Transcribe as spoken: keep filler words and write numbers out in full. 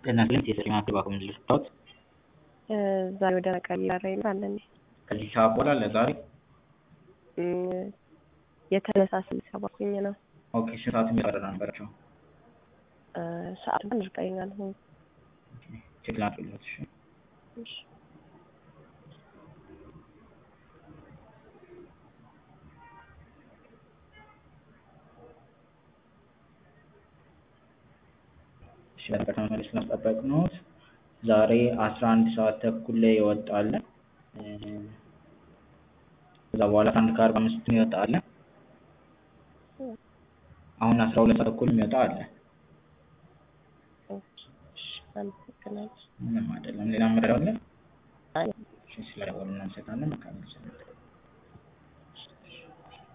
ለእናንተ የስሪ ማክል ባኩም ልስጣት ዛሬ ወደ መቀሌ ላይ አለን ከዚህ ሰዓት በኋላ ለዛሬ የተነሳ ስብሰባ ኩኝ ነው። ኦኬ ሰዓት የሚያወራ ነበርቸው ሰዓት ግን እርግጠኛ ነኝ። ቼክ ላድርግለት። እሺ እሺ ለቀጣይ መልስ ለማጠበቅ ነው። ዛሬ አስራ አንድ ሰዓት ተኩል ላይ ይወጣል። ከዛ በኋላ አንድ ከአርባ አምስት ይወጣል። አሁን አስራ ሁለት ተኩል የሚወጣ አለ። ምንም አይደለም። ሌላ መረጃ አለ? አይ እሺ ስለደወልን እናመሰግናለን። መልካም ጊዜ